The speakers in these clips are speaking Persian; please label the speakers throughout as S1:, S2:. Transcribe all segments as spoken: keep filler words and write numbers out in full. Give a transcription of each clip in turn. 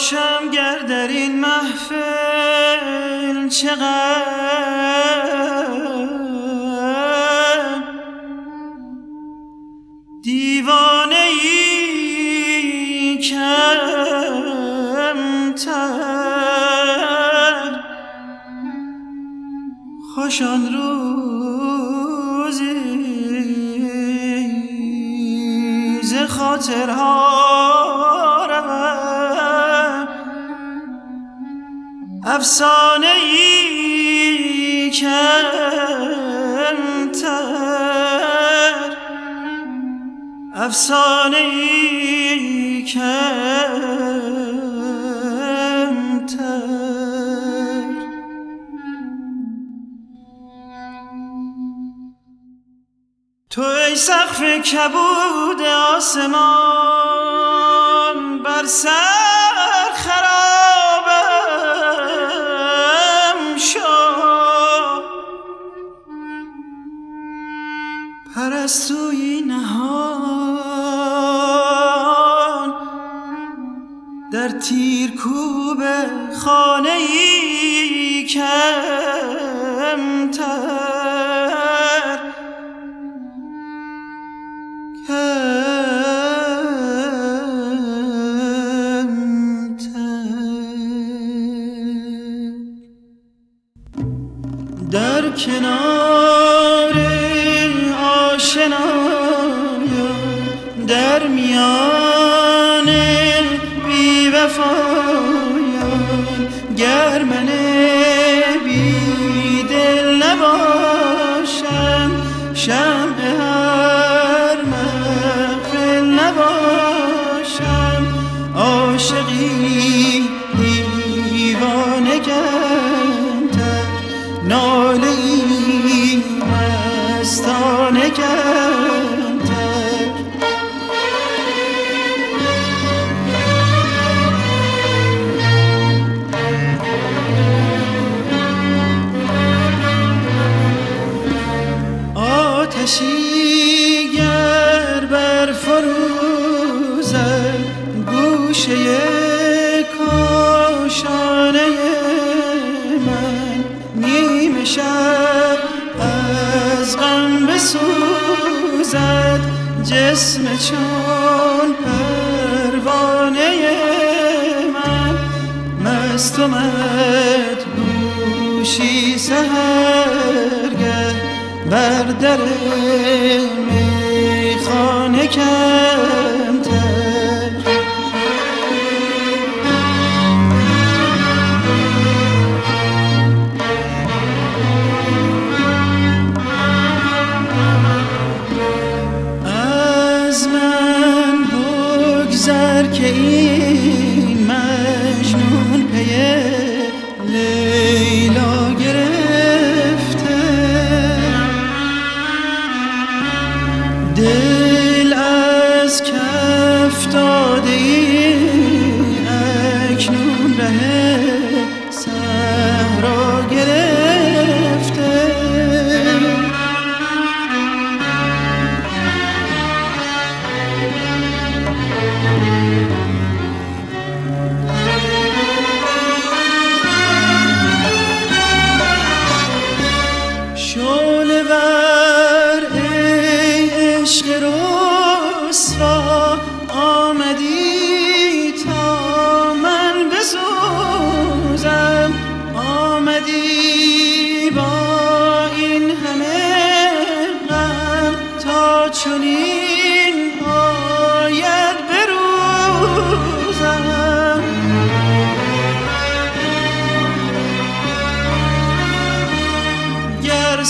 S1: باشم گر در این محفل چقدر دیوانه ای کمتر، خوش آن روزی ز خاطرها افسانه ای کمتر، افسانه ای کمتر. تو ای سقف کبود آسمان بر سر خرابم شو، پرستویی نهان در تیرکوب خانه ای کمتر، در کنار آشنایان در میان بی وفایان، گر من بی دل نباشم شمع هر محفل نباشم، عاشقی دیوانه کمتر، ناله ای مستانه کمتر. آتشی گر بر فروزد گوشه کاشانه من، نیم شب از غم بسوزد جسم چون پروانه من، مست و مدهوشی سحرگه بر در میخانه کمتر. از من بگذر که این مجنون پی لیلا گرفته، دل از کف داده ای اکنون ره صحرا گرفته. شعله ور ای عشق رسوا آمدی تا من بسوزم، آمدی با این همه غم تا چنین آید بروزم. گر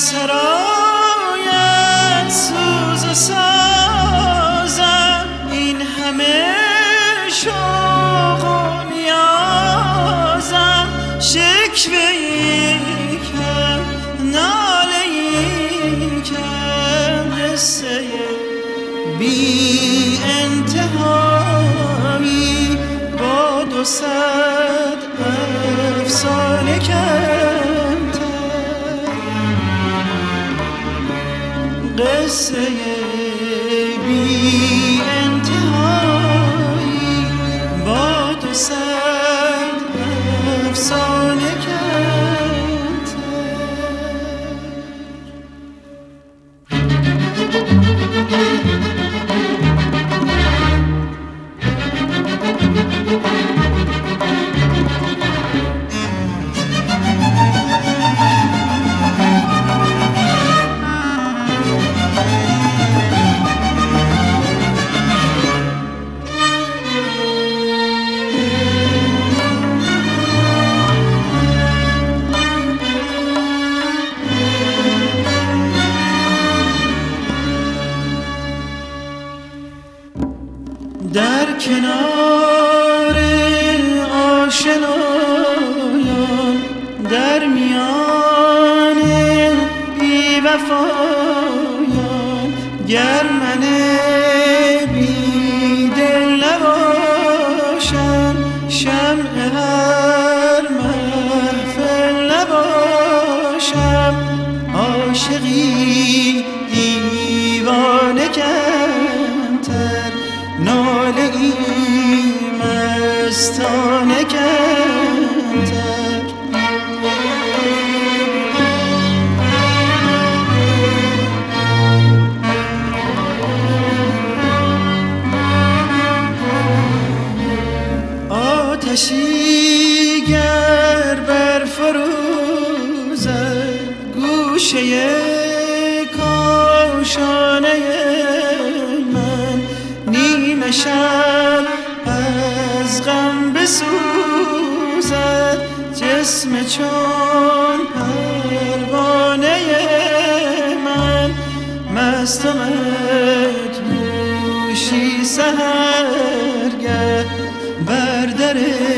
S1: سرایت سوز و سازم این همه شوق و نیازم، شکوه‌ای کم ناله‌ای کم، قصه بی انتهایی با دو صد افسانه کمتر، قصه بی انتهایی با دو صد در میان بی وفایان گر من بی دل نباشم، شمع هر محفل نباشم. عاشقی دیوانه کمتر، ناله ای مستانه کمتر. آتشی گر برفروزد گوشه کاشانه من، نیمه شب از غم بسوزد جسم چون پروانه من. مست و مدهوشی سحرگه بر در